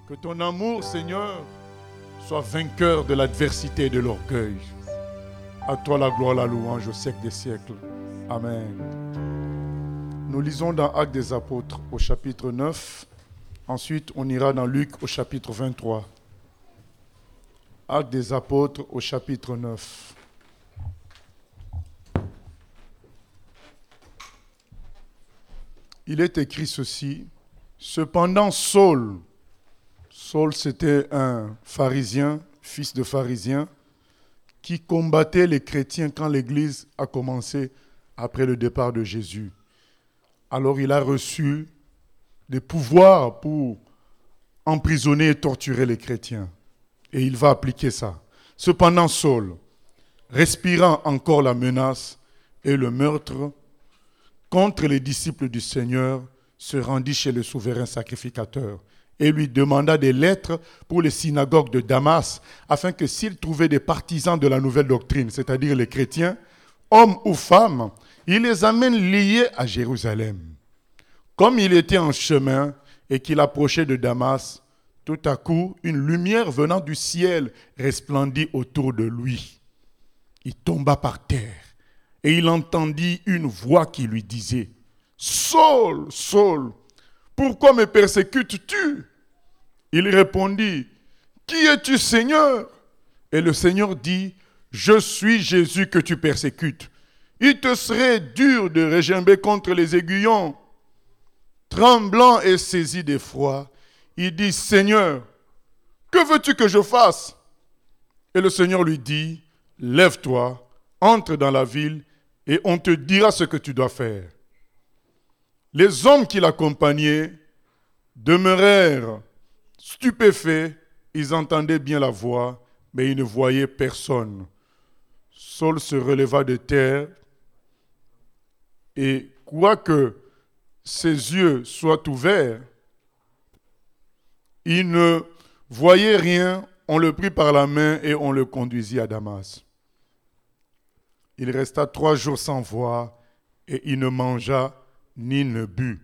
Que ton amour, Seigneur, soit vainqueur de l'adversité et de l'orgueil. À toi la gloire, la louange au siècle des siècles. Amen. Nous lisons dans Actes des Apôtres au chapitre 9. Ensuite, on ira dans Luc au chapitre 23. Actes des Apôtres au chapitre 9. Il est écrit ceci. Cependant, Saul c'était un pharisien, fils de pharisien, qui combattait les chrétiens quand l'Église a commencé après le départ de Jésus. Alors il a reçu des pouvoirs pour emprisonner et torturer les chrétiens. Et il va appliquer ça. Cependant, Saul, respirant encore la menace et le meurtre contre les disciples du Seigneur, se rendit chez le souverain sacrificateur et lui demanda des lettres pour les synagogues de Damas, afin que s'il trouvait des partisans de la nouvelle doctrine, c'est-à-dire les chrétiens, hommes ou femmes, il les amène liés à Jérusalem. Comme il était en chemin et qu'il approchait de Damas, tout à coup, une lumière venant du ciel resplendit autour de lui. Il tomba par terre et il entendit une voix qui lui disait « Saul, Saul, pourquoi me persécutes-tu » Il répondit « Qui es-tu, Seigneur » Et le Seigneur dit « Je suis Jésus que tu persécutes. Il te serait dur de regimber contre les aiguillons. » Tremblant et saisi d'effroi, il dit « Seigneur, que veux-tu que je fasse » Et le Seigneur lui dit « Lève-toi, entre dans la ville et on te dira ce que tu dois faire. » Les hommes qui l'accompagnaient demeurèrent stupéfaits. Ils entendaient bien la voix, mais ils ne voyaient personne. Saul se releva de terre et, quoique ses yeux soient ouverts, il ne voyait rien. On le prit par la main et on le conduisit à Damas. Il resta 3 jours sans voir et il ne mangea ni ne but.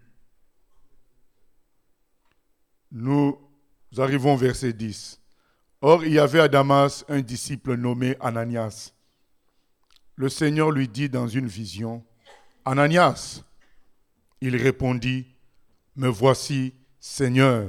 Nous arrivons au verset 10. Or, il y avait à Damas un disciple nommé Ananias. Le Seigneur lui dit dans une vision, « Ananias » Il répondit, « Me voici, Seigneur. »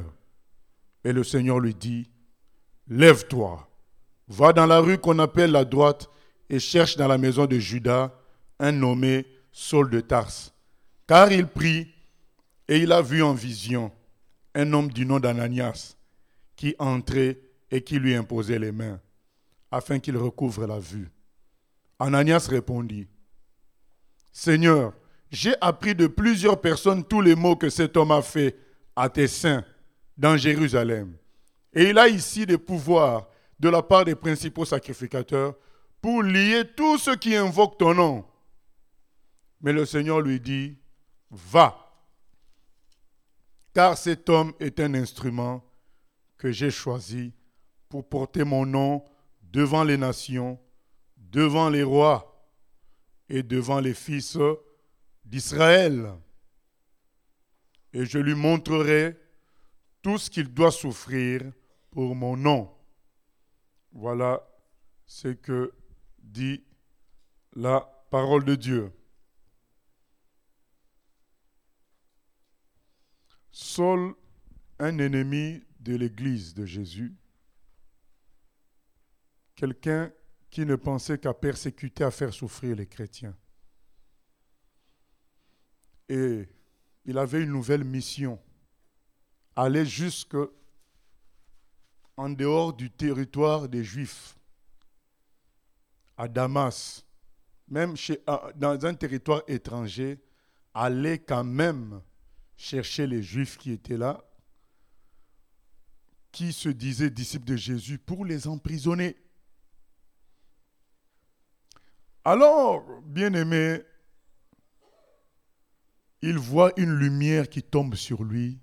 Et le Seigneur lui dit, « Lève-toi, va dans la rue qu'on appelle la droite et cherche dans la maison de Judas un nommé Saul de Tarse. Car il prie et il a vu en vision un homme du nom d'Ananias qui entrait et qui lui imposait les mains afin qu'il recouvre la vue. Ananias répondit, « Seigneur, j'ai appris de plusieurs personnes tous les maux que cet homme a fait à tes saints dans Jérusalem. Et il a ici des pouvoirs de la part des principaux sacrificateurs pour lier tous ceux qui invoquent ton nom. » Mais le Seigneur lui dit, « Va, car cet homme est un instrument que j'ai choisi pour porter mon nom devant les nations, devant les rois et devant les fils d'Israël. Et je lui montrerai tout ce qu'il doit souffrir pour mon nom. » Voilà ce que dit la parole de Dieu. Saul, un ennemi de l'Église de Jésus, quelqu'un qui ne pensait qu'à persécuter, à faire souffrir les chrétiens. Et il avait une nouvelle mission, aller jusque en dehors du territoire des Juifs, à Damas, même dans un territoire étranger, aller quand même chercher les Juifs qui étaient là, qui se disaient disciples de Jésus, pour les emprisonner. Alors, bien-aimé, il voit une lumière qui tombe sur lui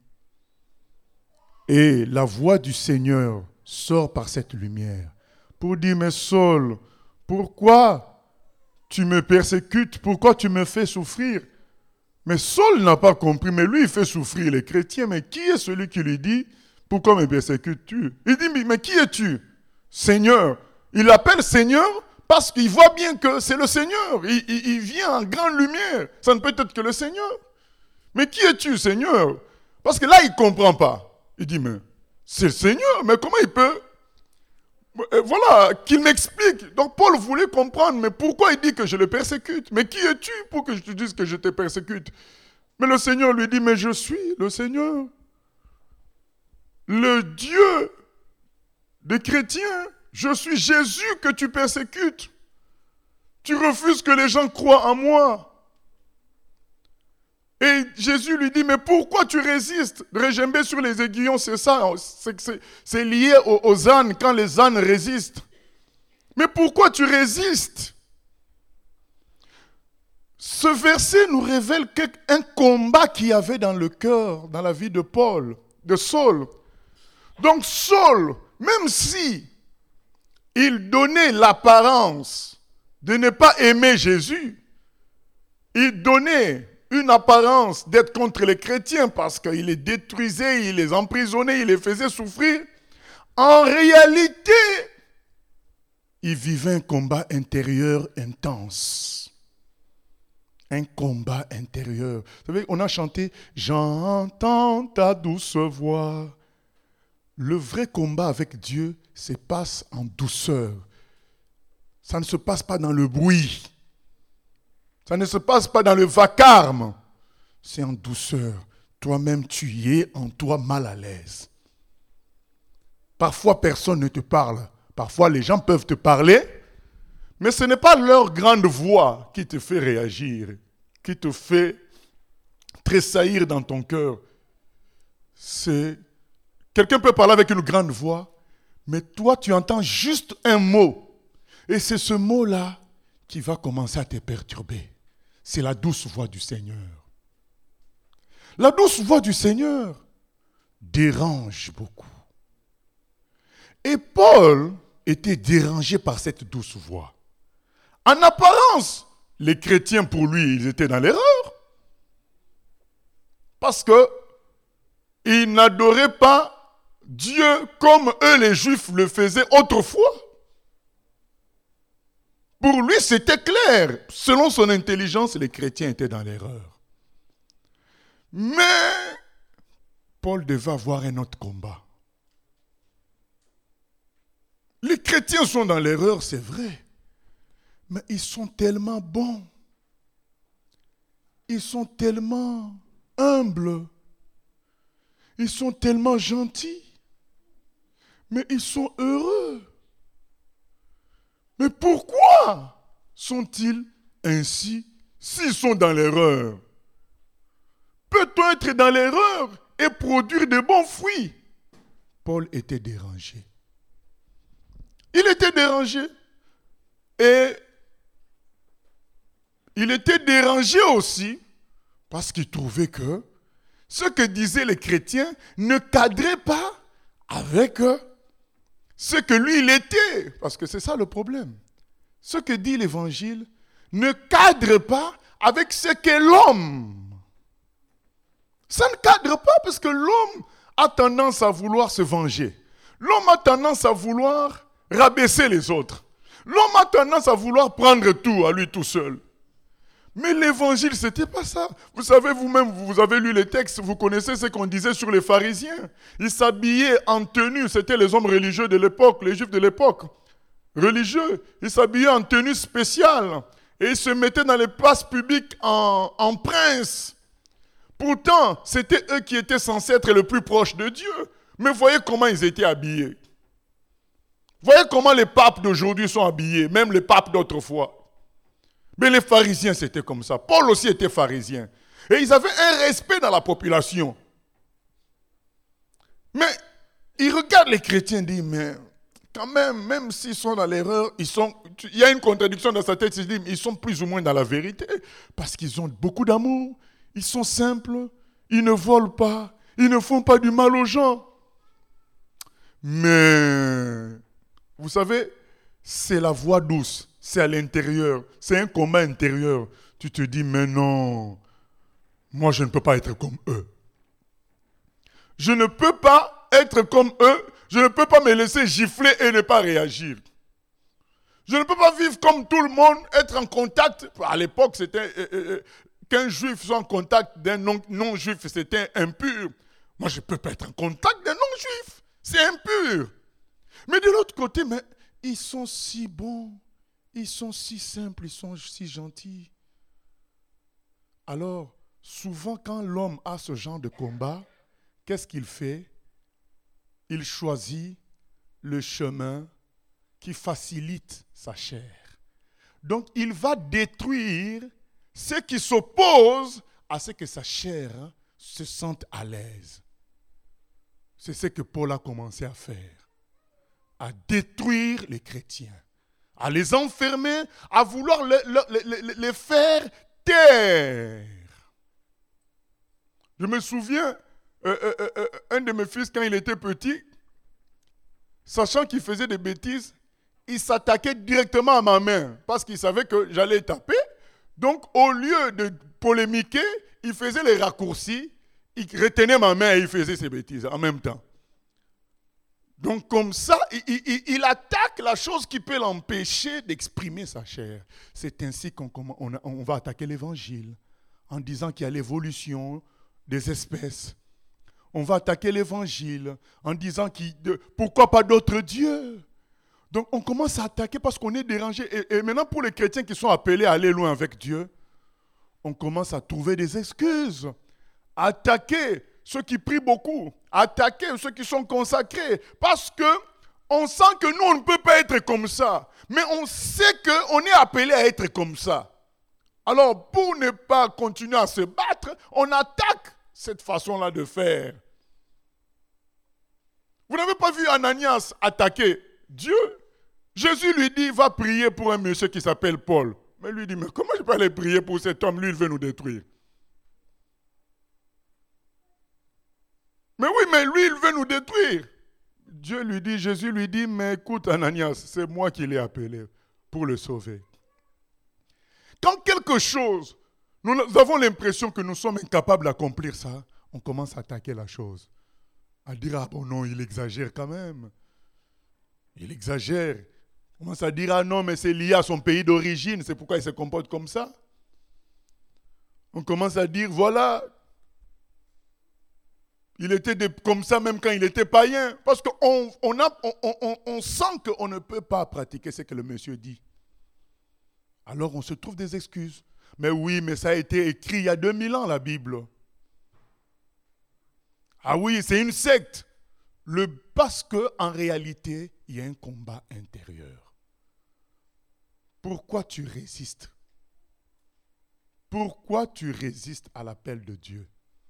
et la voix du Seigneur sort par cette lumière pour dire, « Mais Saul, pourquoi tu me persécutes? Pourquoi tu me fais souffrir ?» Mais Saul n'a pas compris, mais lui il fait souffrir les chrétiens. Mais qui est celui qui lui dit, Pourquoi me persécutes-tu? Il dit, mais qui es-tu? Seigneur. Il l'appelle Seigneur parce qu'il voit bien que c'est le Seigneur. Il vient en grande lumière. Ça ne peut être que le Seigneur. Mais qui es-tu, Seigneur? Parce que là, il ne comprend pas. Il dit, mais c'est le Seigneur. Mais comment il peut? Voilà, qu'il m'explique. Donc Paul voulait comprendre, mais pourquoi il dit que je le persécute? Mais qui es-tu pour que je te dise que je te persécute? Mais le Seigneur lui dit, mais je suis le Seigneur. Le Dieu des chrétiens. Je suis Jésus que tu persécutes. Tu refuses que les gens croient en moi. Et Jésus lui dit, mais pourquoi tu résistes? Régember sur les aiguillons, c'est ça. C'est lié aux ânes, quand les ânes résistent. Mais pourquoi tu résistes? Ce verset nous révèle un combat qu'il y avait dans le cœur, dans la vie de Paul, de Saul. Donc Saul, même si il donnait l'apparence de ne pas aimer Jésus, il donnait une apparence d'être contre les chrétiens parce qu'il les détruisait, il les emprisonnait, il les faisait souffrir. En réalité, il vivait un combat intérieur intense. Un combat intérieur. Vous savez, on a chanté « J'entends ta douce voix ». Le vrai combat avec Dieu se passe en douceur. Ça ne se passe pas dans le bruit. Ça ne se passe pas dans le vacarme. C'est en douceur. Toi-même, tu y es en toi mal à l'aise. Parfois, personne ne te parle. Parfois, les gens peuvent te parler, mais ce n'est pas leur grande voix qui te fait réagir, qui te fait tressaillir dans ton cœur. Quelqu'un peut parler avec une grande voix, mais toi, tu entends juste un mot. Et c'est ce mot-là qui va commencer à te perturber. C'est la douce voix du Seigneur. La douce voix du Seigneur dérange beaucoup. Et Paul était dérangé par cette douce voix. En apparence, les chrétiens, pour lui, ils étaient dans l'erreur. Parce qu'ils n'adoraient pas Dieu comme eux, les Juifs, le faisaient autrefois. Pour lui, c'était clair. Selon son intelligence, les chrétiens étaient dans l'erreur. Mais Paul devait avoir un autre combat. Les chrétiens sont dans l'erreur, c'est vrai. Mais ils sont tellement bons. Ils sont tellement humbles. Ils sont tellement gentils. Mais ils sont heureux. Mais pourquoi sont-ils ainsi s'ils sont dans l'erreur? Peut-on être dans l'erreur et produire de bons fruits? Paul était dérangé. Il était dérangé. Et il était dérangé aussi parce qu'il trouvait que ce que disaient les chrétiens ne cadrait pas avec ce que lui, il était. Parce que c'est ça le problème. Ce que dit l'Évangile ne cadre pas avec ce qu'est l'homme. Ça ne cadre pas parce que l'homme a tendance à vouloir se venger. L'homme a tendance à vouloir rabaisser les autres. L'homme a tendance à vouloir prendre tout à lui tout seul. Mais l'évangile, ce n'était pas ça. Vous savez, vous-même, vous avez lu les textes, vous connaissez ce qu'on disait sur les pharisiens. Ils s'habillaient en tenue, c'était les hommes religieux de l'époque, les juifs de l'époque. Religieux, ils s'habillaient en tenue spéciale. Et ils se mettaient dans les places publiques en princes. Pourtant, c'était eux qui étaient censés être le plus proches de Dieu. Mais voyez comment ils étaient habillés. Voyez comment les papes d'aujourd'hui sont habillés, même les papes d'autrefois. Mais les pharisiens, c'était comme ça. Paul aussi était pharisien. Et ils avaient un respect dans la population. Mais ils regardent les chrétiens et disent, mais quand même s'ils sont dans l'erreur, il y a une contradiction dans sa tête, ils disent, ils sont plus ou moins dans la vérité. Parce qu'ils ont beaucoup d'amour, ils sont simples, ils ne volent pas, ils ne font pas du mal aux gens. Mais, vous savez, c'est la voix douce. C'est à l'intérieur. C'est un combat intérieur. Tu te dis, mais non, moi je ne peux pas être comme eux. Je ne peux pas être comme eux, je ne peux pas me laisser gifler et ne pas réagir. Je ne peux pas vivre comme tout le monde, être en contact. À l'époque, c'était qu'un juif soit en contact d'un non-juif, c'était impur. Moi, je ne peux pas être en contact d'un non-juif. C'est impur. Mais de l'autre côté, mais ils sont si bons, ils sont si simples, ils sont si gentils. Alors, souvent, quand l'homme a ce genre de combat, qu'est-ce qu'il fait? Il choisit le chemin qui facilite sa chair. Donc, il va détruire ce qui s'oppose à ce que sa chair se sente à l'aise. C'est ce que Paul a commencé à faire. À détruire les chrétiens. À les enfermer, à vouloir les faire taire. Je me souviens, un de mes fils, quand il était petit, sachant qu'il faisait des bêtises, il s'attaquait directement à ma main parce qu'il savait que j'allais taper. Donc, au lieu de polémiquer, il faisait les raccourcis, il retenait ma main et il faisait ses bêtises en même temps. Donc, comme ça, il attaque la chose qui peut l'empêcher d'exprimer sa chair. C'est ainsi qu'on va attaquer l'évangile en disant qu'il y a l'évolution des espèces. On va attaquer l'évangile en disant pourquoi pas d'autres dieux. Donc on commence à attaquer parce qu'on est dérangé. Et maintenant pour les chrétiens qui sont appelés à aller loin avec Dieu, on commence à trouver des excuses. Attaquer ceux qui prient beaucoup. Attaquer ceux qui sont consacrés. Parce que on sent que nous on ne peut pas être comme ça. Mais on sait qu'on est appelé à être comme ça. Alors pour ne pas continuer à se battre, on attaque cette façon-là de faire. Vous n'avez pas vu Ananias attaquer Dieu? Jésus lui dit, va prier pour un monsieur qui s'appelle Paul. Mais lui dit, mais comment je peux aller prier pour cet homme? Lui, il veut nous détruire. Mais oui, mais lui, il veut nous détruire. Jésus lui dit, mais écoute Ananias, c'est moi qui l'ai appelé pour le sauver. Quand quelque chose, nous avons l'impression que nous sommes incapables d'accomplir ça, on commence à attaquer la chose. À dire, ah bon non, il exagère quand même. Il exagère. On commence à dire, ah non, mais c'est lié à son pays d'origine, c'est pourquoi il se comporte comme ça. On commence à dire, voilà, il était comme ça même quand il était païen. Parce qu'on sent qu'on ne peut pas pratiquer ce que le monsieur dit. Alors on se trouve des excuses. Mais oui, mais ça a été écrit il y a 2000 ans, la Bible. Ah oui, c'est une secte. Parce qu'en réalité, il y a un combat intérieur. Pourquoi tu résistes? Pourquoi tu résistes à l'appel de Dieu?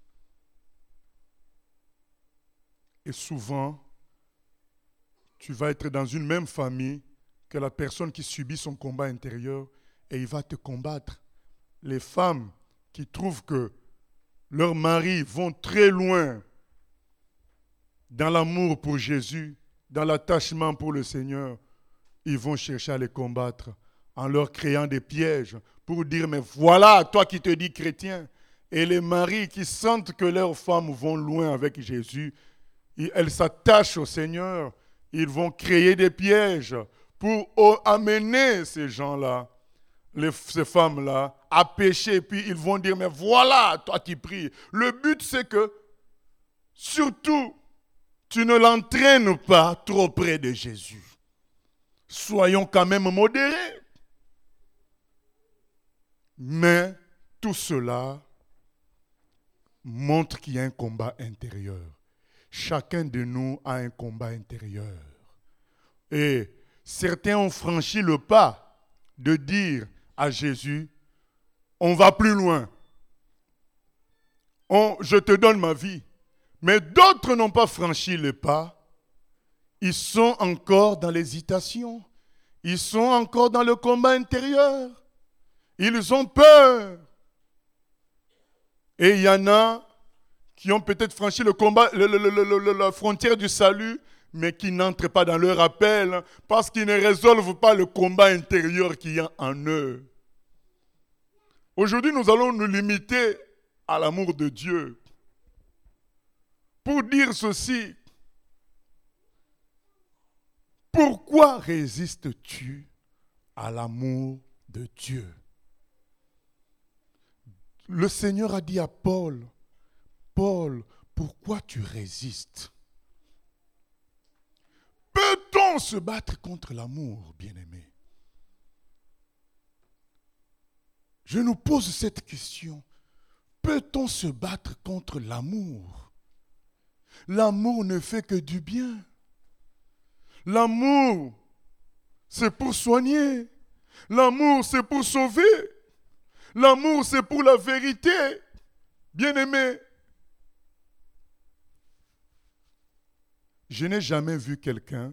Et souvent, tu vas être dans une même famille que la personne qui subit son combat intérieur et il va te combattre. Les femmes qui trouvent que leurs maris vont très loin dans l'amour pour Jésus, dans l'attachement pour le Seigneur, ils vont chercher à les combattre en leur créant des pièges pour dire, mais voilà, toi qui te dis chrétien. Et les maris qui sentent que leurs femmes vont loin avec Jésus, elles s'attachent au Seigneur, ils vont créer des pièges pour amener ces gens-là, ces femmes-là, à pécher. Puis ils vont dire, mais voilà, toi qui pries. Le but, c'est que, surtout, tu ne l'entraînes pas trop près de Jésus. Soyons quand même modérés. Mais tout cela montre qu'il y a un combat intérieur. Chacun de nous a un combat intérieur. Et certains ont franchi le pas de dire à Jésus, on va plus loin. Je te donne ma vie. Mais d'autres n'ont pas franchi le pas. Ils sont encore dans l'hésitation. Ils sont encore dans le combat intérieur. Ils ont peur. Et il y en a qui ont peut-être franchi le combat, la frontière du salut, mais qui n'entrent pas dans leur appel parce qu'ils ne résolvent pas le combat intérieur qu'il y a en eux. Aujourd'hui, nous allons nous limiter à l'amour de Dieu. Pour dire ceci, Pourquoi résistes-tu à l'amour de Dieu? Le Seigneur a dit à Paul, Paul, pourquoi tu résistes? Peut-on se battre contre l'amour, bien-aimé? Je nous pose cette question. Peut-on se battre contre l'amour? L'amour ne fait que du bien. L'amour, c'est pour soigner. L'amour, c'est pour sauver. L'amour, c'est pour la vérité. Bien-aimé, je n'ai jamais vu quelqu'un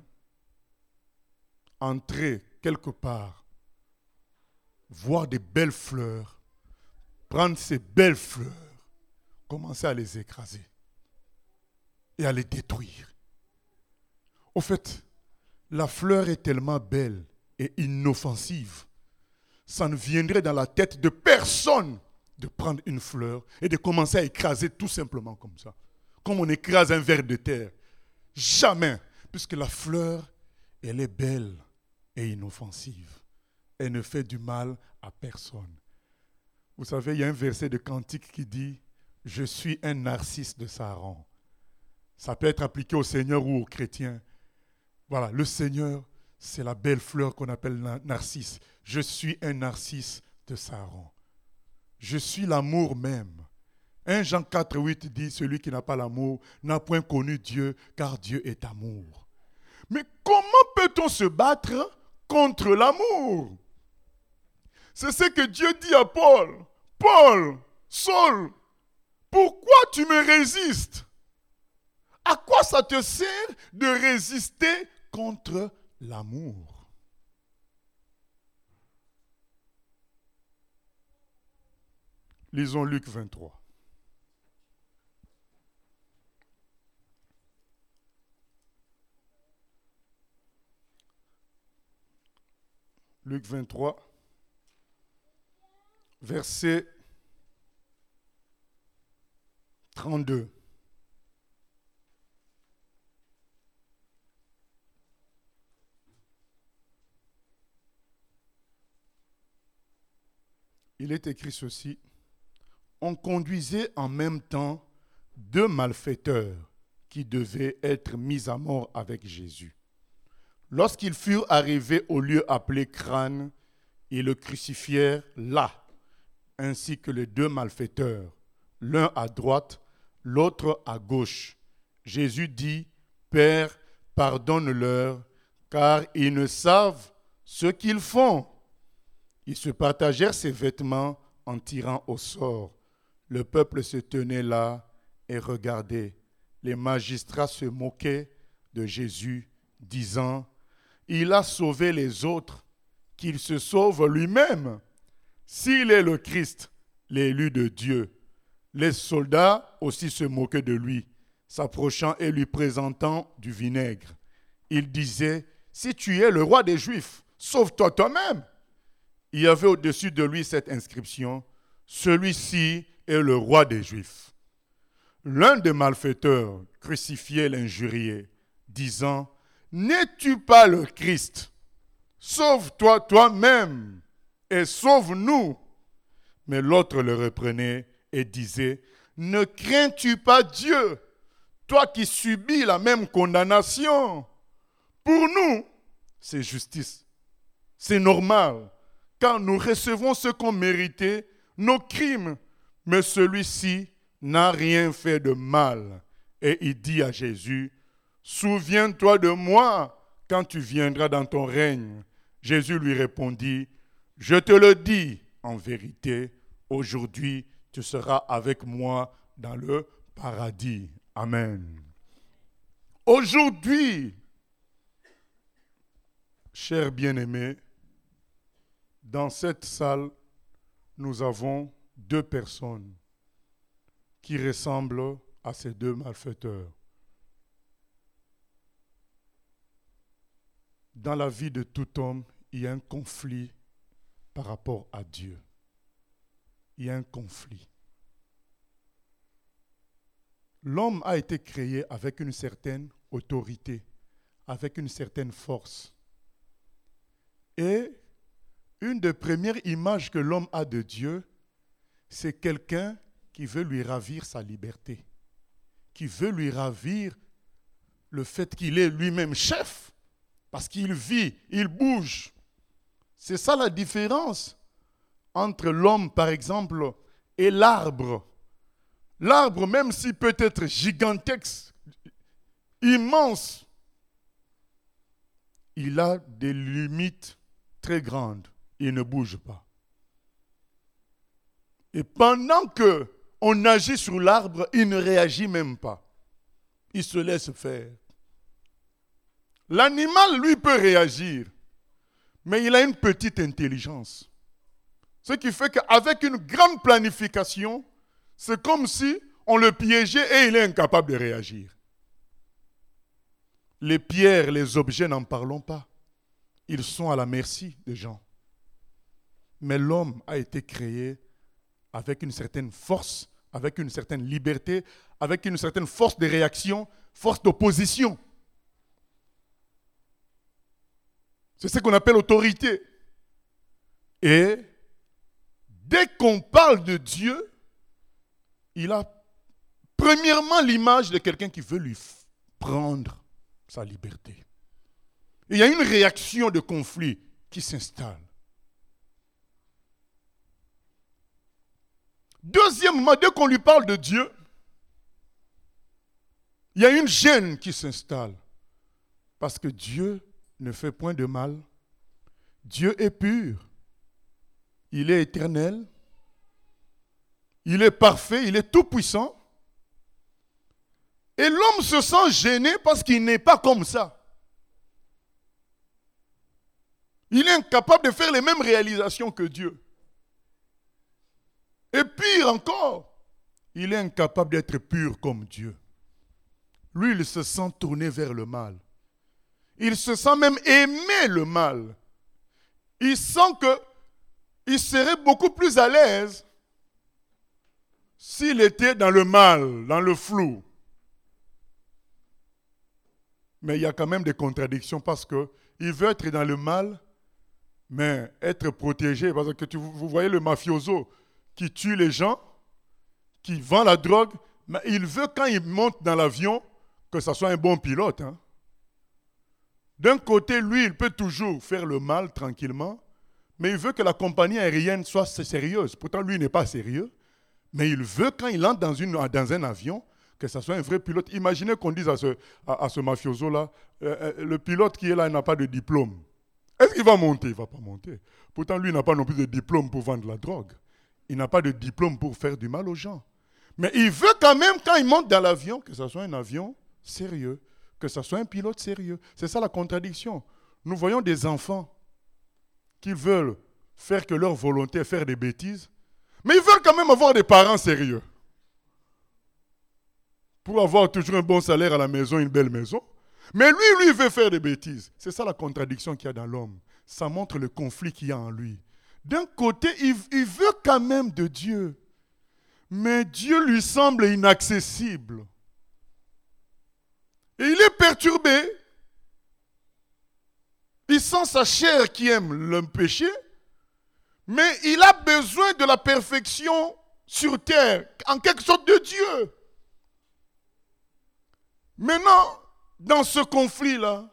entrer quelque part, voir des belles fleurs, prendre ces belles fleurs, commencer à les écraser et à les détruire. Au fait, la fleur est tellement belle et inoffensive, ça ne viendrait dans la tête de personne de prendre une fleur et de commencer à écraser tout simplement comme ça. Comme on écrase un ver de terre. Jamais. Puisque la fleur, elle est belle et inoffensive. Elle ne fait du mal à personne. Vous savez, il y a un verset de Cantique qui dit « Je suis un narcisse de Saron ». Ça peut être appliqué au Seigneur ou aux chrétiens. Voilà, le Seigneur, c'est la belle fleur qu'on appelle narcisse. Je suis un narcisse de Saron. Je suis l'amour même. 1 Jean 4, 8 dit, celui qui n'a pas l'amour n'a point connu Dieu, car Dieu est amour. Mais comment peut-on se battre contre l'amour? C'est ce que Dieu dit à Paul. Paul, Saul, pourquoi tu me résistes? À quoi ça te sert de résister contre l'amour? Lisons Luc 23. Luc 23, verset 32. Il est écrit ceci. On conduisait en même temps 2 malfaiteurs qui devaient être mis à mort avec Jésus. Lorsqu'ils furent arrivés au lieu appelé Crâne, ils le crucifièrent là, ainsi que les 2 malfaiteurs, l'un à droite, l'autre à gauche. Jésus dit, « Père, pardonne-leur, car ils ne savent ce qu'ils font. » Ils se partagèrent ses vêtements en tirant au sort. Le peuple se tenait là et regardait. Les magistrats se moquaient de Jésus, disant, « Il a sauvé les autres, qu'il se sauve lui-même. S'il est le Christ, l'élu de Dieu. » Les soldats aussi se moquaient de lui, s'approchant et lui présentant du vinaigre. Ils disaient, « Si tu es le roi des Juifs, sauve-toi toi-même. » Il y avait au-dessus de lui cette inscription, « Celui-ci est le roi des Juifs. » L'un des malfaiteurs crucifié l'injuriait, disant, « N'es-tu pas le Christ? Sauve-toi toi-même et sauve-nous. » Mais l'autre le reprenait et disait, « Ne crains-tu pas Dieu, toi qui subis la même condamnation? Pour nous, c'est justice, c'est normal, car nous recevons ce qu'on méritait, nos crimes, mais celui-ci n'a rien fait de mal. » Et il dit à Jésus, « Souviens-toi de moi quand tu viendras dans ton règne. » Jésus lui répondit, « Je te le dis en vérité, aujourd'hui tu seras avec moi dans le paradis. » Amen. Aujourd'hui, chers bien-aimés, dans cette salle, nous avons 2 personnes qui ressemblent à ces 2 malfaiteurs. Dans la vie de tout homme, il y a un conflit par rapport à Dieu. Il y a un conflit. L'homme a été créé avec une certaine autorité, avec une certaine force. Et une des premières images que l'homme a de Dieu, c'est quelqu'un qui veut lui ravir sa liberté, qui veut lui ravir le fait qu'il est lui-même chef, parce qu'il vit, il bouge. C'est ça la différence entre l'homme, par exemple, et l'arbre. L'arbre, même s'il peut être gigantesque, immense, il a des limites très grandes. Il ne bouge pas. Et pendant qu'on agit sur l'arbre, il ne réagit même pas. Il se laisse faire. L'animal, lui, peut réagir, mais il a une petite intelligence. Ce qui fait qu'avec une grande planification, c'est comme si on le piégeait et il est incapable de réagir. Les pierres, les objets, n'en parlons pas. Ils sont à la merci des gens. Mais l'homme a été créé avec une certaine force, avec une certaine liberté, avec une certaine force de réaction, force d'opposition. C'est ce qu'on appelle autorité. Et dès qu'on parle de Dieu, il a premièrement l'image de quelqu'un qui veut lui prendre sa liberté. Et il y a une réaction de conflit qui s'installe. Deuxièmement, dès qu'on lui parle de Dieu, il y a une gêne qui s'installe. Parce que Dieu ne fait point de mal. Dieu est pur. Il est éternel. Il est parfait. Il est tout-puissant. Et l'homme se sent gêné parce qu'il n'est pas comme ça. Il est incapable de faire les mêmes réalisations que Dieu. Et pire encore, il est incapable d'être pur comme Dieu. Lui, il se sent tourné vers le mal. Il se sent même aimer le mal. Il sent qu'il serait beaucoup plus à l'aise s'il était dans le mal, dans le flou. Mais il y a quand même des contradictions parce qu'il veut être dans le mal, mais être protégé. Parce que vous voyez le mafioso qui tue les gens, qui vend la drogue, mais il veut quand il monte dans l'avion que ce soit un bon pilote. Hein. D'un côté, lui, il peut toujours faire le mal tranquillement, mais il veut que la compagnie aérienne soit sérieuse. Pourtant, lui, il n'est pas sérieux, mais il veut quand il entre dans un avion, que ce soit un vrai pilote. Imaginez qu'on dise à ce mafioso-là, le pilote qui est là, il n'a pas de diplôme. Est-ce qu'il va monter? Il ne va pas monter. Pourtant, lui, il n'a pas non plus de diplôme pour vendre la drogue. Il n'a pas de diplôme pour faire du mal aux gens. Mais il veut quand même, quand il monte dans l'avion, que ce soit un avion sérieux, que ce soit un pilote sérieux. C'est ça la contradiction. Nous voyons des enfants qui veulent faire que leur volonté est faire des bêtises, mais ils veulent quand même avoir des parents sérieux. Pour avoir toujours un bon salaire à la maison, une belle maison. Mais lui, il veut faire des bêtises. C'est ça la contradiction qu'il y a dans l'homme. Ça montre le conflit qu'il y a en lui. D'un côté, il veut quand même de Dieu. Mais Dieu lui semble inaccessible. Et il est perturbé. Il sent sa chair qui aime le péché. Mais il a besoin de la perfection sur terre, en quelque sorte de Dieu. Maintenant, dans ce conflit-là,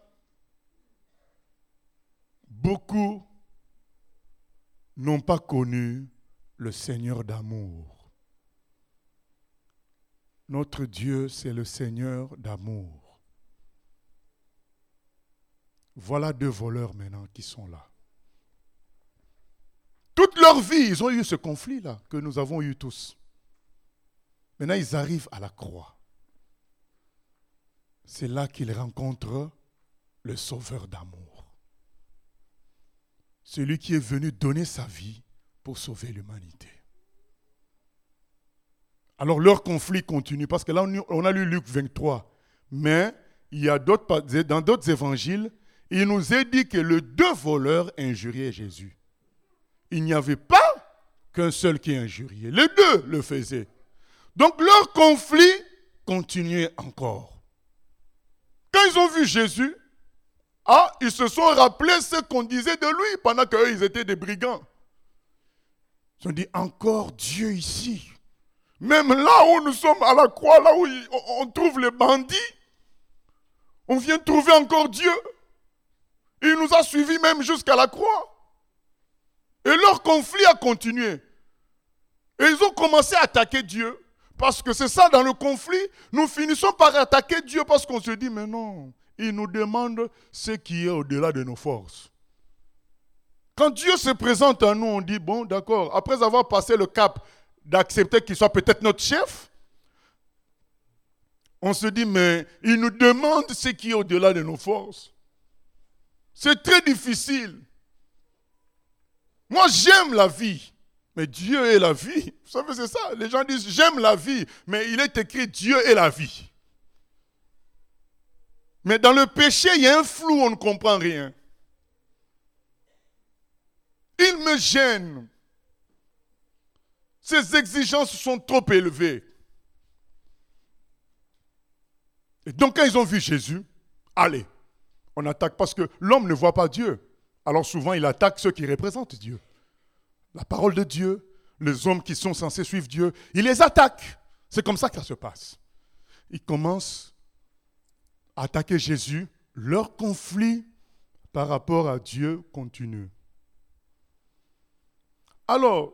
beaucoup n'ont pas connu le Seigneur d'amour. Notre Dieu, c'est le Seigneur d'amour. Voilà deux voleurs maintenant qui sont là. Toute leur vie, ils ont eu ce conflit-là que nous avons eu tous. Maintenant, ils arrivent à la croix. C'est là qu'ils rencontrent le Sauveur d'amour. Celui qui est venu donner sa vie pour sauver l'humanité. Alors leur conflit continue, parce que là on a lu Luc 23, mais il y a dans d'autres évangiles, il nous est dit que les deux voleurs injuriaient Jésus. Il n'y avait pas qu'un seul qui injuriait, les deux le faisaient. Donc leur conflit continuait encore. Quand ils ont vu Jésus, Ah, ils se sont rappelés ce qu'on disait de lui pendant qu'eux, ils étaient des brigands. Ils ont dit, encore Dieu ici. Même là où nous sommes à la croix, là où on trouve les bandits, on vient trouver encore Dieu. Il nous a suivis même jusqu'à la croix. Et leur conflit a continué. Et ils ont commencé à attaquer Dieu. Parce que c'est ça, dans le conflit, nous finissons par attaquer Dieu parce qu'on se dit, mais non, il nous demande ce qui est au-delà de nos forces. Quand Dieu se présente à nous, on dit, bon, d'accord, après avoir passé le cap d'accepter qu'il soit peut-être notre chef, on se dit, mais il nous demande ce qui est au-delà de nos forces. C'est très difficile. Moi, j'aime la vie, mais Dieu est la vie. Vous savez, c'est ça. Les gens disent, j'aime la vie, mais il est écrit, Dieu est la vie. Mais dans le péché, il y a un flou, on ne comprend rien. Il me gêne. Ses exigences sont trop élevées. Et donc, quand ils ont vu Jésus, allez, on attaque parce que l'homme ne voit pas Dieu. Alors souvent, il attaque ceux qui représentent Dieu. La parole de Dieu, les hommes qui sont censés suivre Dieu, il les attaque. C'est comme ça que ça se passe. Ils commencent à attaquer Jésus. Leur conflit par rapport à Dieu continue. Alors,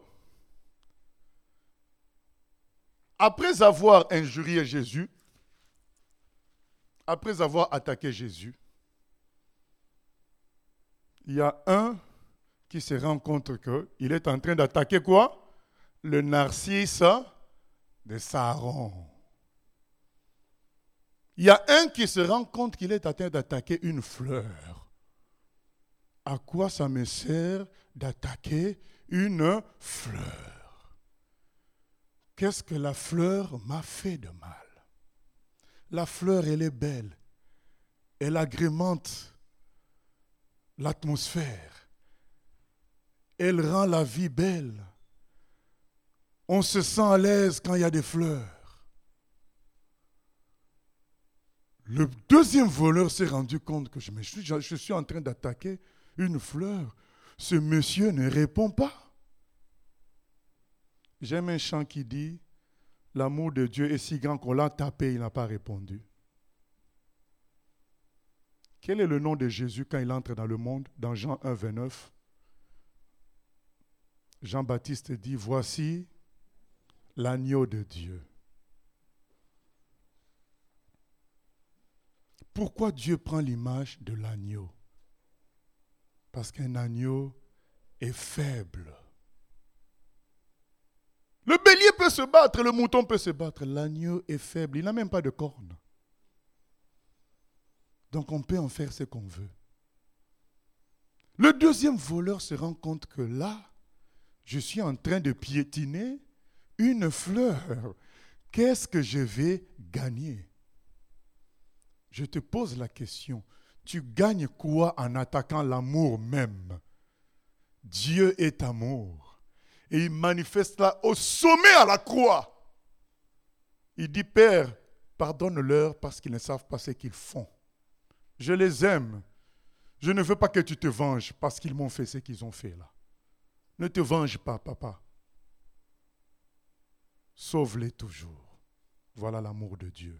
après avoir injurié Jésus, après avoir attaqué Jésus, il y a un qui se rend compte qu'il est en train d'attaquer quoi? Le narcisse de Saron. Il y a un qui se rend compte qu'il est en train d'attaquer une fleur. À quoi ça me sert d'attaquer une fleur? Qu'est-ce que la fleur m'a fait de mal? La fleur, elle est belle. Elle agrémente l'atmosphère. Elle rend la vie belle. On se sent à l'aise quand il y a des fleurs. Le deuxième voleur s'est rendu compte que je suis en train d'attaquer une fleur. Ce monsieur ne répond pas. J'aime un chant qui dit, l'amour de Dieu est si grand qu'on l'a tapé, il n'a pas répondu. Quel est le nom de Jésus quand il entre dans le monde? Dans Jean 1, 29, Jean-Baptiste dit, voici l'agneau de Dieu. Pourquoi Dieu prend l'image de l'agneau? Parce qu'un agneau est faible. Le bélier peut se battre, le mouton peut se battre. L'agneau est faible, il n'a même pas de cornes. Donc on peut en faire ce qu'on veut. Le deuxième voleur se rend compte que là, je suis en train de piétiner une fleur. Qu'est-ce que je vais gagner? Je te pose la question. Tu gagnes quoi en attaquant l'amour même? Dieu est amour. Et il manifeste là au sommet à la croix. Il dit, Père, pardonne-leur parce qu'ils ne savent pas ce qu'ils font. Je les aime. Je ne veux pas que tu te venges parce qu'ils m'ont fait ce qu'ils ont fait là. Ne te venge pas, papa. Sauve-les toujours. Voilà l'amour de Dieu.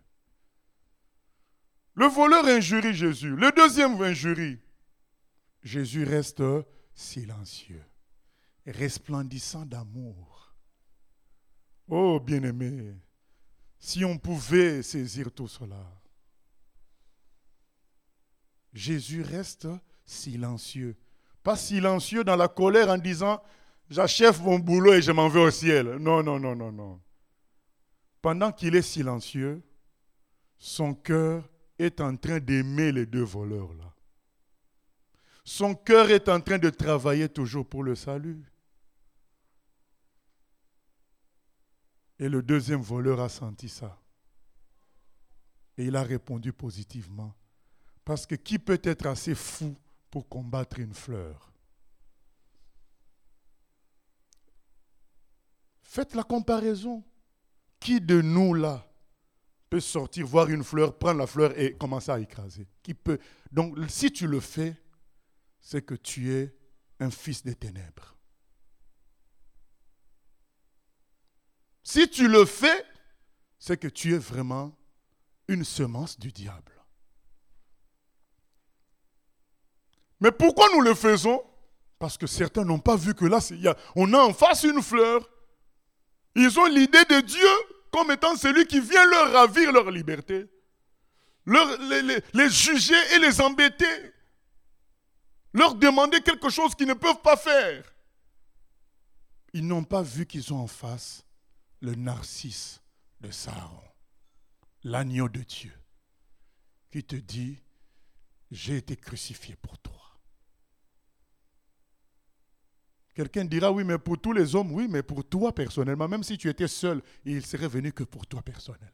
Le voleur injurie Jésus. Le deuxième injurie. Jésus reste silencieux, resplendissant d'amour. Oh, bien-aimé, si on pouvait saisir tout cela. Jésus reste silencieux. Pas silencieux dans la colère en disant « J'achève mon boulot et je m'en vais au ciel ». Non, non, non, non, non. Pendant qu'il est silencieux, son cœur est en train d'aimer les deux voleurs-là. Son cœur est en train de travailler toujours pour le salut. Et le deuxième voleur a senti ça. Et il a répondu positivement. Parce que qui peut être assez fou pour combattre une fleur? Faites la comparaison. Qui de nous là peut sortir, voir une fleur, prendre la fleur et commencer à écraser. Qui peut? Donc, si tu le fais, c'est que tu es un fils des ténèbres. Si tu le fais, c'est que tu es vraiment une semence du diable. Mais pourquoi nous le faisons? Parce que certains n'ont pas vu que là, on a en face une fleur. Ils ont l'idée de Dieu comme étant celui qui vient leur ravir leur liberté, les juger et les embêter, leur demander quelque chose qu'ils ne peuvent pas faire. Ils n'ont pas vu qu'ils ont en face le narcisse de Saron, l'agneau de Dieu, qui te dit, j'ai été crucifié pour toi. Quelqu'un dira, oui, mais pour tous les hommes, oui, mais pour toi personnellement, même si tu étais seul, il serait venu que pour toi personnellement.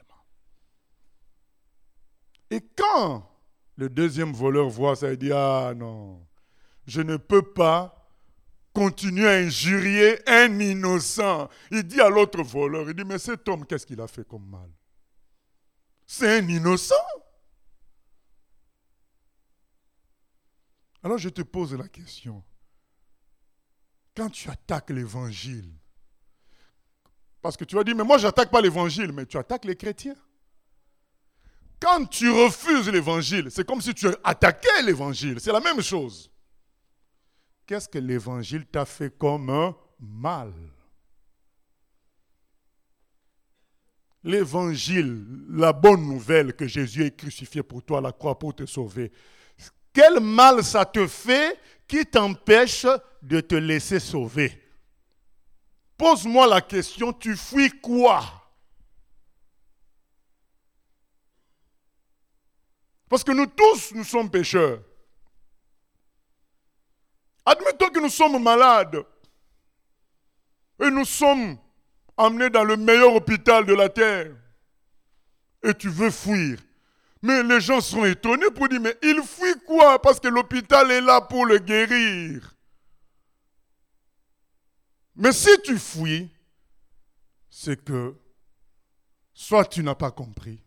Et quand le deuxième voleur voit ça, il dit, ah non, je ne peux pas continuer à injurier un innocent. Il dit à l'autre voleur, il dit, mais cet homme, qu'est-ce qu'il a fait comme mal? C'est un innocent. Alors je te pose la question. Quand tu attaques l'évangile, parce que tu vas dire, mais moi je n'attaque pas l'évangile, mais tu attaques les chrétiens. Quand tu refuses l'évangile, c'est comme si tu attaquais l'évangile. C'est la même chose. Qu'est-ce que l'évangile t'a fait comme un mal? L'évangile, la bonne nouvelle que Jésus est crucifié pour toi à la croix pour te sauver. Quel mal ça te fait qui t'empêche de te laisser sauver? Pose-moi la question, tu fuis quoi? Parce que nous tous, nous sommes pécheurs. Admettons que nous sommes malades et nous sommes emmenés dans le meilleur hôpital de la terre et tu veux fuir. Mais les gens seront étonnés pour dire, mais il fuit quoi? Parce que l'hôpital est là pour le guérir. Mais si tu fuis, c'est que soit tu n'as pas compris,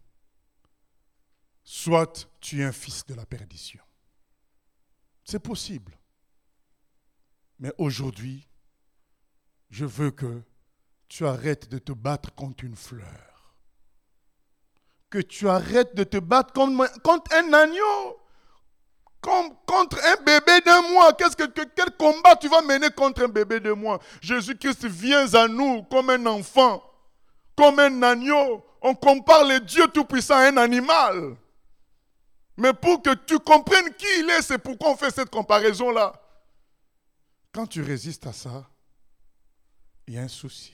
soit tu es un fils de la perdition. C'est possible. Mais aujourd'hui, je veux que tu arrêtes de te battre contre une fleur. Que tu arrêtes de te battre contre un agneau, contre un bébé d'un mois. Quel combat tu vas mener contre un bébé d'un mois? Jésus-Christ vient à nous comme un enfant, comme un agneau. On compare le Dieu Tout-Puissant à un animal. Mais pour que tu comprennes qui il est, c'est pourquoi on fait cette comparaison-là. Quand tu résistes à ça, il y a un souci.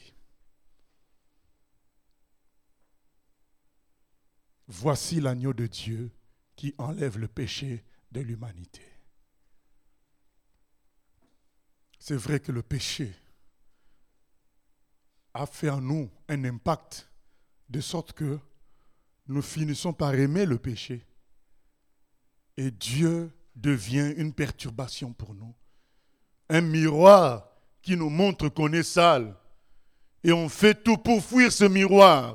Voici l'agneau de Dieu qui enlève le péché de l'humanité. C'est vrai que le péché a fait en nous un impact de sorte que nous finissons par aimer le péché. Et Dieu devient une perturbation pour nous. Un miroir qui nous montre qu'on est sale. Et on fait tout pour fuir ce miroir.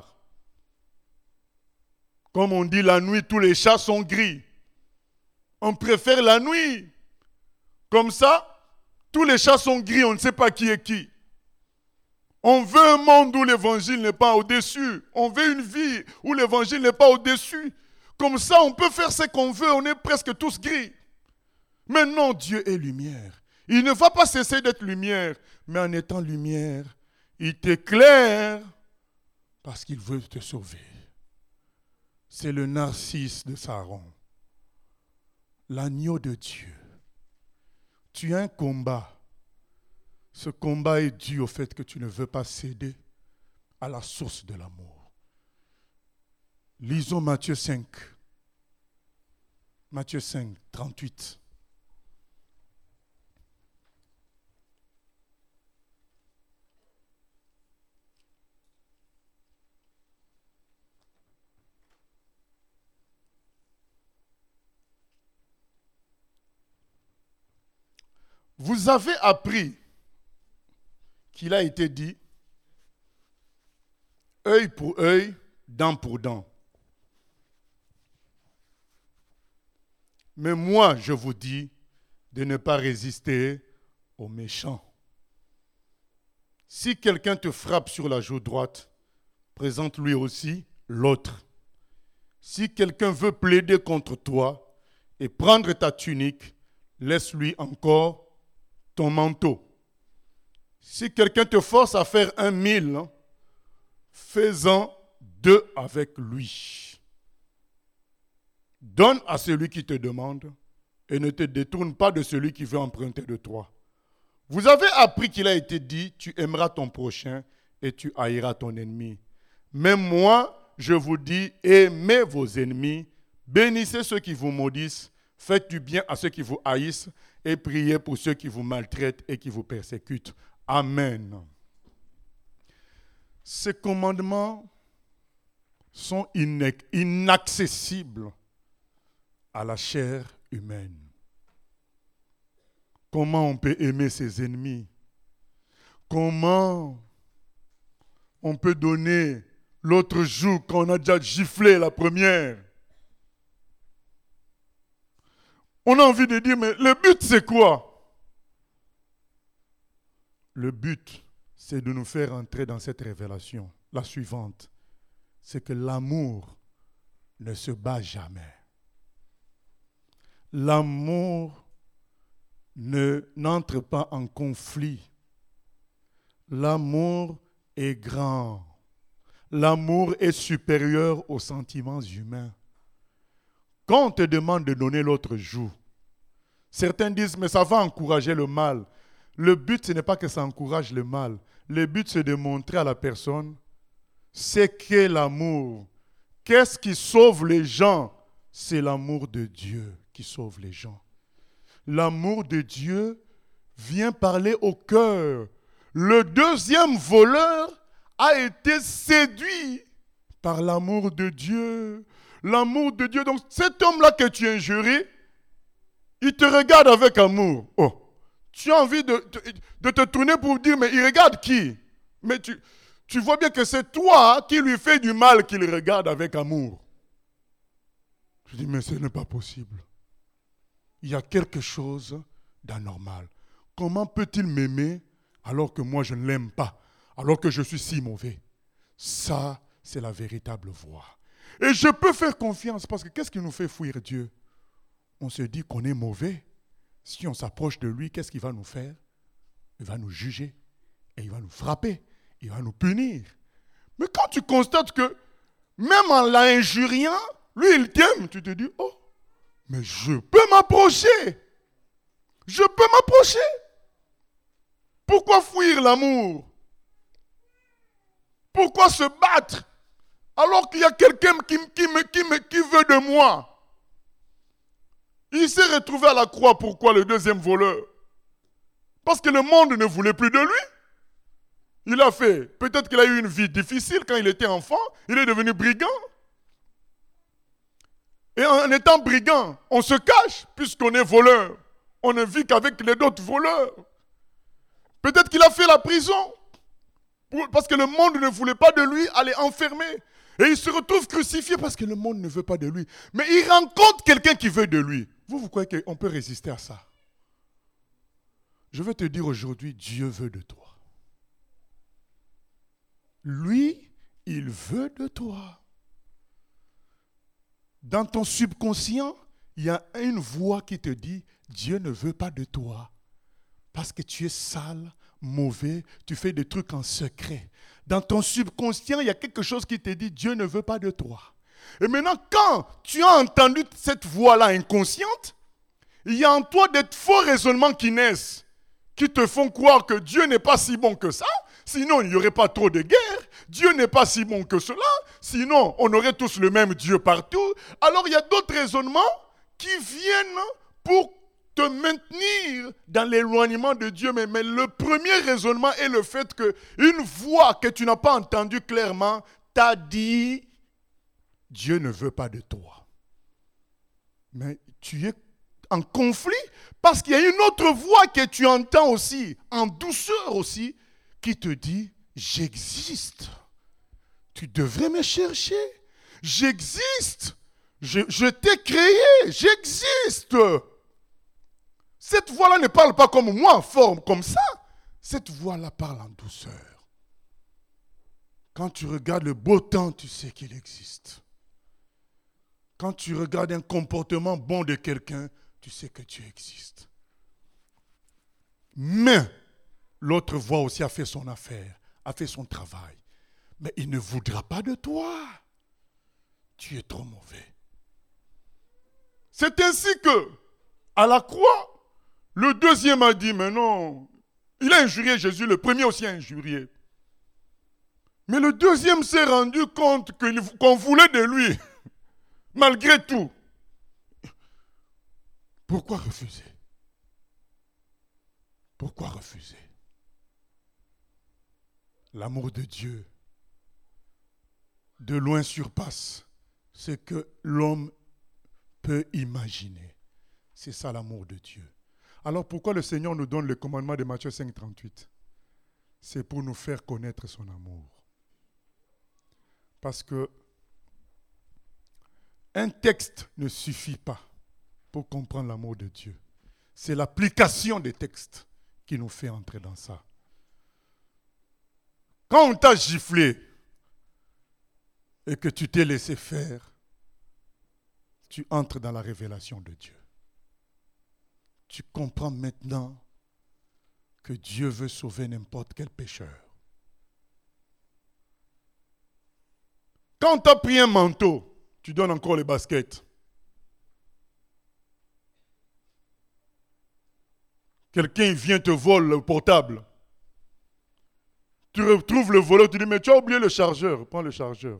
Comme on dit la nuit, tous les chats sont gris. On préfère la nuit. Comme ça, tous les chats sont gris, on ne sait pas qui est qui. On veut un monde où l'évangile n'est pas au-dessus. On veut une vie où l'évangile n'est pas au-dessus. Comme ça, on peut faire ce qu'on veut, on est presque tous gris. Mais non, Dieu est lumière. Il ne va pas cesser d'être lumière, mais en étant lumière, il t'éclaire parce qu'il veut te sauver. C'est le narcisse de Saron, l'agneau de Dieu. Tu as un combat. Ce combat est dû au fait que tu ne veux pas céder à la source de l'amour. Lisons Matthieu 5. Matthieu 5, 38. Vous avez appris qu'il a été dit œil pour œil, dent pour dent. Mais moi, je vous dis de ne pas résister aux méchants. Si quelqu'un te frappe sur la joue droite, présente-lui aussi l'autre. Si quelqu'un veut plaider contre toi et prendre ta tunique, laisse-lui encore ton manteau. Si quelqu'un te force à faire 1000, fais-en 2 avec lui. Donne à celui qui te demande et ne te détourne pas de celui qui veut emprunter de toi. Vous avez appris qu'il a été dit, tu aimeras ton prochain et tu haïras ton ennemi. Mais moi, je vous dis, aimez vos ennemis, bénissez ceux qui vous maudissent, faites du bien à ceux qui vous haïssent et priez pour ceux qui vous maltraitent et qui vous persécutent. Amen. Ces commandements sont inaccessibles à la chair humaine. Comment on peut aimer ses ennemis? Comment on peut donner l'autre joue quand on a déjà giflé la première? On a envie de dire, mais le but c'est quoi? Le but, c'est de nous faire entrer dans cette révélation. La suivante, c'est que l'amour ne se bat jamais. L'amour n'entre pas en conflit. L'amour est grand. L'amour est supérieur aux sentiments humains. Quand on te demande de donner l'autre joue, certains disent, mais ça va encourager le mal. Le but, ce n'est pas que ça encourage le mal. Le but, c'est de montrer à la personne c'est qu'est l'amour. Qu'est-ce qui sauve les gens? C'est l'amour de Dieu qui sauve les gens. L'amour de Dieu vient parler au cœur. Le deuxième voleur a été séduit par l'amour de Dieu. L'amour de Dieu. Donc cet homme-là que tu as injurié, il te regarde avec amour. Oh, tu as envie de te tourner pour dire, mais il regarde qui? Mais tu vois bien que c'est toi qui lui fais du mal qu'il regarde avec amour. Je dis, mais ce n'est pas possible. Il y a quelque chose d'anormal. Comment peut-il m'aimer alors que moi je ne l'aime pas, alors que je suis si mauvais? Ça, c'est la véritable voie. Et je peux faire confiance parce que qu'est-ce qui nous fait fuir Dieu? On se dit qu'on est mauvais. Si on s'approche de lui, qu'est-ce qu'il va nous faire? Il va nous juger et il va nous frapper, il va nous punir. Mais quand tu constates que même en l'injuriant, lui il t'aime, tu te dis, oh, mais je peux m'approcher. Je peux m'approcher. Pourquoi fuir l'amour? Pourquoi se battre alors qu'il y a quelqu'un qui veut de moi? Il s'est retrouvé à la croix. Pourquoi le deuxième voleur? Parce que le monde ne voulait plus de lui. Il a fait, peut-être qu'il a eu une vie difficile quand il était enfant, il est devenu brigand. Et en étant brigand, on se cache puisqu'on est voleur. On ne vit qu'avec les autres voleurs. Peut-être qu'il a fait la prison parce que le monde ne voulait pas de lui, aller enfermer. Et il se retrouve crucifié parce que le monde ne veut pas de lui. Mais il rencontre quelqu'un qui veut de lui. Vous croyez qu'on peut résister à ça? Je veux te dire aujourd'hui, Dieu veut de toi. Lui, il veut de toi. Dans ton subconscient, il y a une voix qui te dit, Dieu ne veut pas de toi. Parce que tu es sale, mauvais, tu fais des trucs en secret. Dans ton subconscient, il y a quelque chose qui te dit, Dieu ne veut pas de toi. Et maintenant, quand tu as entendu cette voix-là inconsciente, il y a en toi des faux raisonnements qui naissent, qui te font croire que Dieu n'est pas si bon que ça, sinon il n'y aurait pas trop de guerre. Dieu n'est pas si bon que cela, sinon on aurait tous le même Dieu partout. Alors il y a d'autres raisonnements qui viennent pour te maintenir dans l'éloignement de Dieu. Mais le premier raisonnement est le fait qu'une voix que tu n'as pas entendue clairement t'a dit Dieu ne veut pas de toi. Mais tu es en conflit parce qu'il y a une autre voix que tu entends aussi, en douceur aussi, qui te dit j'existe. Tu devrais me chercher. J'existe. Je t'ai créé, j'existe. Cette voix-là ne parle pas comme moi, forme comme ça. Cette voix-là parle en douceur. Quand tu regardes le beau temps, tu sais qu'il existe. Quand tu regardes un comportement bon de quelqu'un, tu sais que tu existes. Mais l'autre voix aussi a fait son affaire, a fait son travail. Mais il ne voudra pas de toi. Tu es trop mauvais. C'est ainsi que, à la croix, le deuxième a dit, mais non, il a injurié Jésus, le premier aussi a injurié. Mais le deuxième s'est rendu compte qu'on voulait de lui, malgré tout. Pourquoi refuser? Pourquoi refuser? L'amour de Dieu, de loin surpasse ce que l'homme peut imaginer. C'est ça l'amour de Dieu. Alors pourquoi le Seigneur nous donne le commandement de Matthieu 5, 38? C'est pour nous faire connaître son amour. Parce que un texte ne suffit pas pour comprendre l'amour de Dieu. C'est l'application des textes qui nous fait entrer dans ça. Quand on t'a giflé et que tu t'es laissé faire, tu entres dans la révélation de Dieu. Tu comprends maintenant que Dieu veut sauver n'importe quel pécheur. Quand on t'a pris un manteau, tu donnes encore les baskets. Quelqu'un vient te voler le portable. Tu retrouves le voleur, tu dis, mais tu as oublié le chargeur. Prends le chargeur.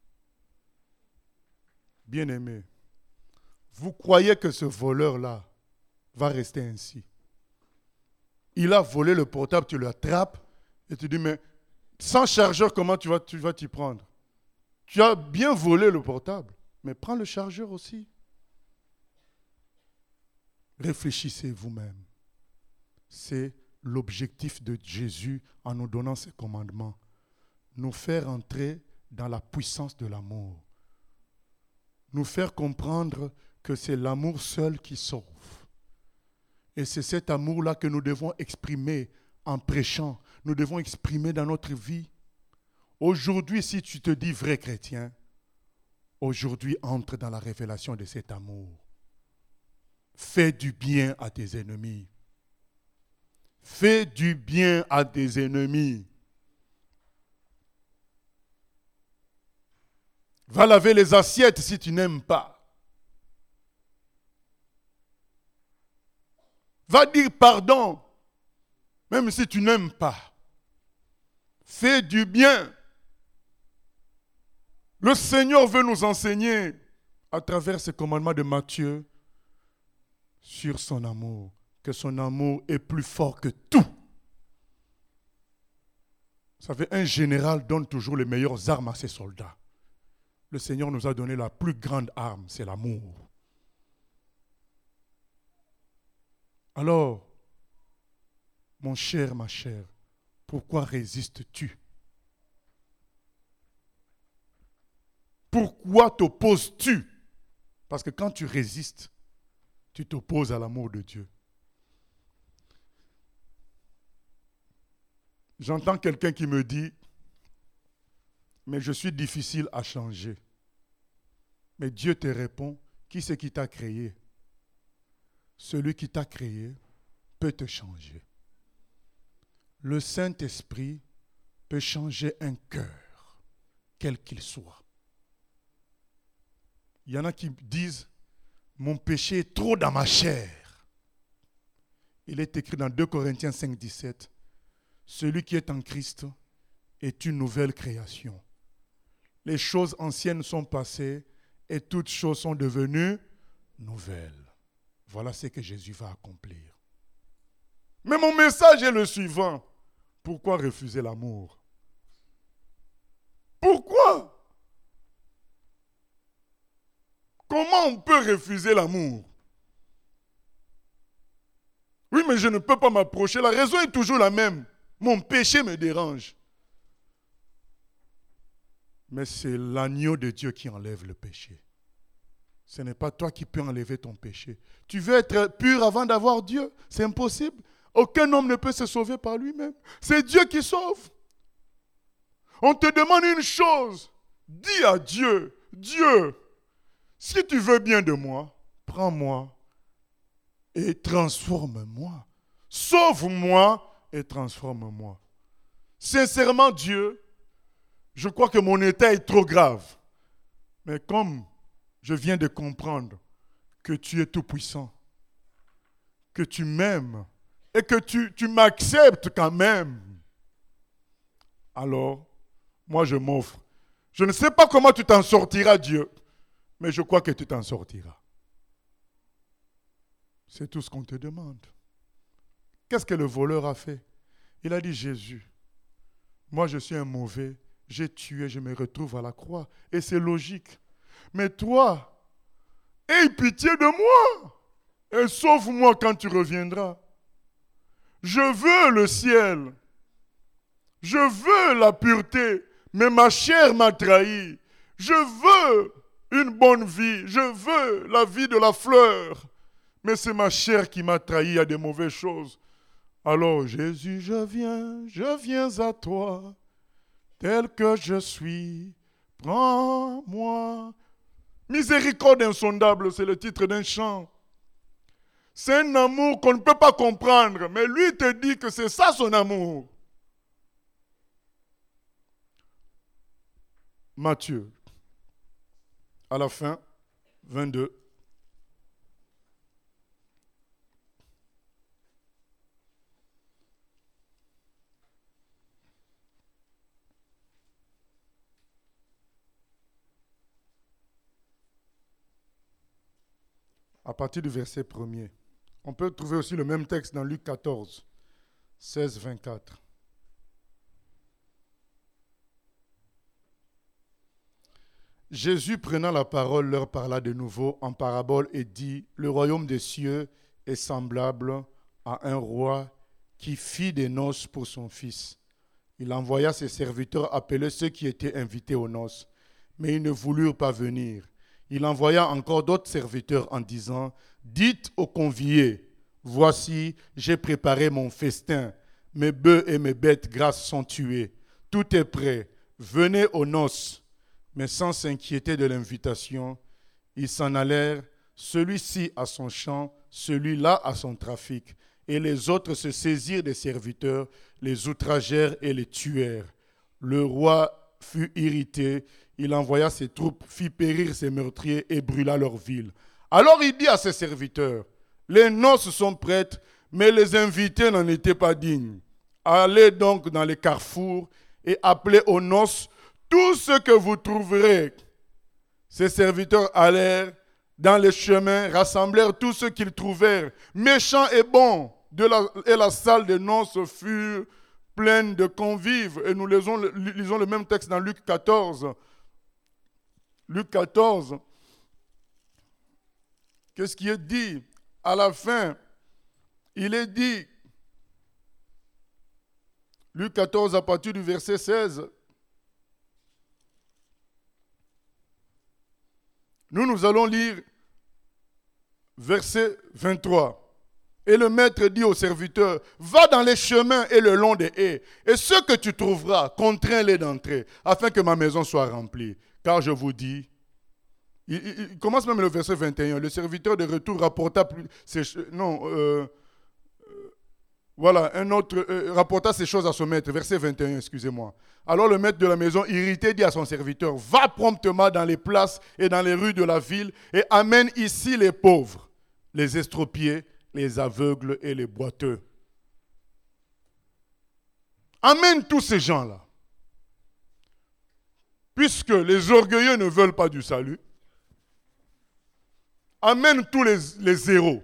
Bien-aimé, vous croyez que ce voleur-là va rester ainsi? Il a volé le portable, tu l'attrapes et tu dis, mais sans chargeur, comment tu vas t'y prendre? Tu as bien volé le portable, mais prends le chargeur aussi. Réfléchissez vous-même. C'est l'objectif de Jésus en nous donnant ces commandements. Nous faire entrer dans la puissance de l'amour. Nous faire comprendre que c'est l'amour seul qui sauve. Et c'est cet amour-là que nous devons exprimer en prêchant. Nous devons exprimer dans notre vie. Aujourd'hui, si tu te dis vrai chrétien, aujourd'hui entre dans la révélation de cet amour. Fais du bien à tes ennemis. Fais du bien à tes ennemis. Va laver les assiettes si tu n'aimes pas. Va dire pardon, même si tu n'aimes pas. Fais du bien. Le Seigneur veut nous enseigner à travers ce commandement de Matthieu sur son amour, que son amour est plus fort que tout. Vous savez, un général donne toujours les meilleures armes à ses soldats. Le Seigneur nous a donné la plus grande arme, c'est l'amour. Alors, mon cher, ma chère, pourquoi résistes-tu? Pourquoi t'opposes-tu? Parce que quand tu résistes, tu t'opposes à l'amour de Dieu. J'entends quelqu'un qui me dit, mais je suis difficile à changer. Mais Dieu te répond, qui c'est qui t'a créé? Celui qui t'a créé peut te changer. Le Saint-Esprit peut changer un cœur, quel qu'il soit. Il y en a qui disent, mon péché est trop dans ma chair. Il est écrit dans 2 Corinthiens 5, 17, celui qui est en Christ est une nouvelle création. Les choses anciennes sont passées et toutes choses sont devenues nouvelles. Voilà ce que Jésus va accomplir. Mais mon message est le suivant. Pourquoi refuser l'amour? Pourquoi? Comment on peut refuser l'amour? Oui, mais je ne peux pas m'approcher. La raison est toujours la même. Mon péché me dérange. Mais c'est l'agneau de Dieu qui enlève le péché. Ce n'est pas toi qui peux enlever ton péché. Tu veux être pur avant d'avoir Dieu? C'est impossible. Aucun homme ne peut se sauver par lui-même. C'est Dieu qui sauve. On te demande une chose. Dis à Dieu, Dieu, si tu veux bien de moi, prends-moi et transforme-moi. Sauve-moi et transforme-moi. Sincèrement, Dieu, je crois que mon état est trop grave. Mais comme je viens de comprendre que tu es tout-puissant, que tu m'aimes et que tu m'acceptes quand même, alors, moi je m'offre. Je ne sais pas comment tu t'en sortiras, Dieu, mais je crois que tu t'en sortiras. C'est tout ce qu'on te demande. Qu'est-ce que le voleur a fait? Il a dit, Jésus, moi je suis un mauvais, j'ai tué, je me retrouve à la croix. Et c'est logique. Mais toi, aie pitié de moi et sauve-moi quand tu reviendras. Je veux le ciel. Je veux la pureté, mais ma chair m'a trahi. Je veux une bonne vie. Je veux la vie de la fleur. Mais c'est ma chair qui m'a trahi à des mauvaises choses. Alors Jésus, je viens à toi, tel que je suis. Prends-moi. Miséricorde insondable, c'est le titre d'un chant. C'est un amour qu'on ne peut pas comprendre, mais lui te dit que c'est ça son amour. Matthieu, à la fin, 22. À partir du verset 1er. On peut trouver aussi le même texte dans Luc 14, 16, 24. Jésus, prenant la parole, leur parla de nouveau en parabole et dit, « Le royaume des cieux est semblable à un roi qui fit des noces pour son fils. Il envoya ses serviteurs appeler ceux qui étaient invités aux noces, mais ils ne voulurent pas venir. Il envoya encore d'autres serviteurs en disant, « Dites aux conviés, voici, j'ai préparé mon festin, mes bœufs et mes bêtes grasses sont tués. Tout est prêt, venez aux noces. » Mais sans s'inquiéter de l'invitation, ils s'en allèrent, celui-ci à son champ, celui-là à son trafic. Et les autres se saisirent des serviteurs, les outragèrent et les tuèrent. Le roi fut irrité, il envoya ses troupes, fit périr ses meurtriers et brûla leur ville. Alors il dit à ses serviteurs, les noces sont prêtes, mais les invités n'en étaient pas dignes. Allez donc dans les carrefours et appelez aux noces tout ce que vous trouverez. Ces serviteurs allèrent dans les chemins, rassemblèrent tout ce qu'ils trouvèrent, méchants et bons, et la salle de noces fut pleine de convives. Et nous lisons le même texte dans Luc 14. Luc 14. Qu'est-ce qui est dit? À la fin, il est dit, Luc 14 à partir du verset 16, nous allons lire verset 23. Et le maître dit au serviteur, va dans les chemins et le long des haies, et ceux que tu trouveras, contrains-les d'entrer, afin que ma maison soit remplie. Car je vous dis, il commence même le verset 21, le serviteur de retour rapporta rapporta ces choses à son maître, verset 21, excusez-moi. Alors le maître de la maison, irrité, dit à son serviteur, va promptement dans les places et dans les rues de la ville et amène ici les pauvres, les estropiés, les aveugles et les boiteux. Amène tous ces gens-là. Puisque les orgueilleux ne veulent pas du salut, amène tous les zéros.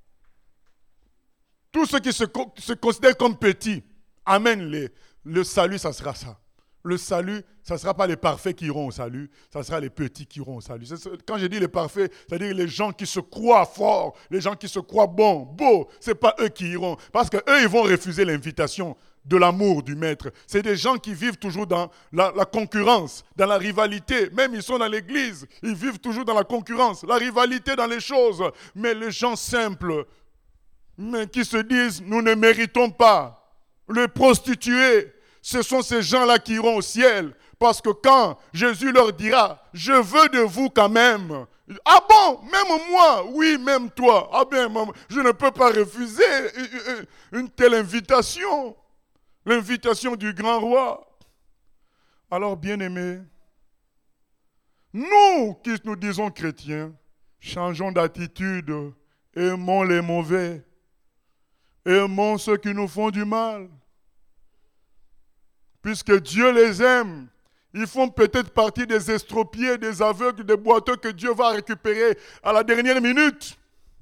Tous ceux qui se considèrent comme petits, amène-les. Le salut, ça sera ça. Le salut, ça ne sera pas les parfaits qui iront au salut, ça sera les petits qui iront au salut. Quand je dis les parfaits, c'est-à-dire les gens qui se croient forts, les gens qui se croient bons, beaux, ce n'est pas eux qui iront. Parce qu'eux, ils vont refuser l'invitation de l'amour du maître. C'est des gens qui vivent toujours dans la concurrence, dans la rivalité. Même ils sont dans l'église, ils vivent toujours dans la concurrence, la rivalité dans les choses. Mais les gens simples, mais qui se disent, nous ne méritons pas. Les prostituées, ce sont ces gens-là qui iront au ciel. Parce que quand Jésus leur dira, je veux de vous quand même. Ah bon, même moi, oui, même toi. Ah bien, je ne peux pas refuser une telle invitation. L'invitation du grand roi. Alors, bien-aimés, nous qui nous disons chrétiens, changeons d'attitude, aimons les mauvais, aimons ceux qui nous font du mal. Puisque Dieu les aime, ils font peut-être partie des estropiés, des aveugles, des boiteux que Dieu va récupérer à la dernière minute.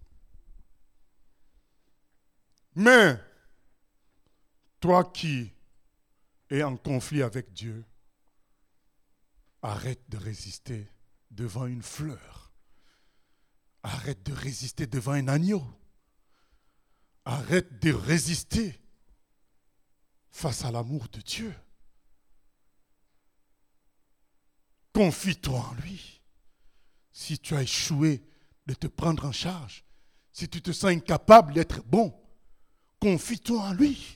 Mais, toi qui es en conflit avec Dieu, arrête de résister devant une fleur. Arrête de résister devant un agneau. Arrête de résister face à l'amour de Dieu. Confie-toi en lui. Si tu as échoué de te prendre en charge, si tu te sens incapable d'être bon, confie-toi en lui.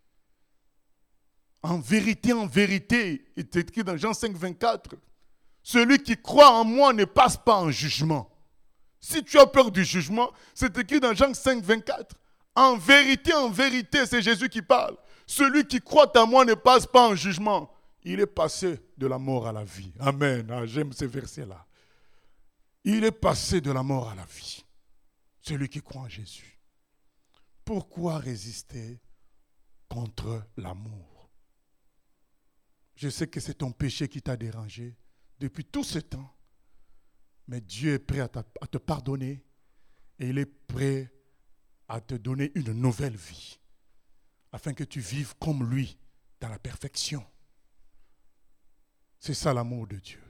En vérité, il est écrit dans Jean 5, 24, celui qui croit en moi ne passe pas en jugement. Si tu as peur du jugement, c'est écrit dans Jean 5, 24. En vérité, c'est Jésus qui parle. Celui qui croit en moi ne passe pas en jugement. Il est passé de la mort à la vie. Amen. Ah, j'aime ces versets-là. Il est passé de la mort à la vie. Celui qui croit en Jésus. Pourquoi résister contre l'amour? Je sais que c'est ton péché qui t'a dérangé depuis tout ce temps. Mais Dieu est prêt à te pardonner et il est prêt à te donner une nouvelle vie afin que tu vives comme lui dans la perfection. C'est ça l'amour de Dieu.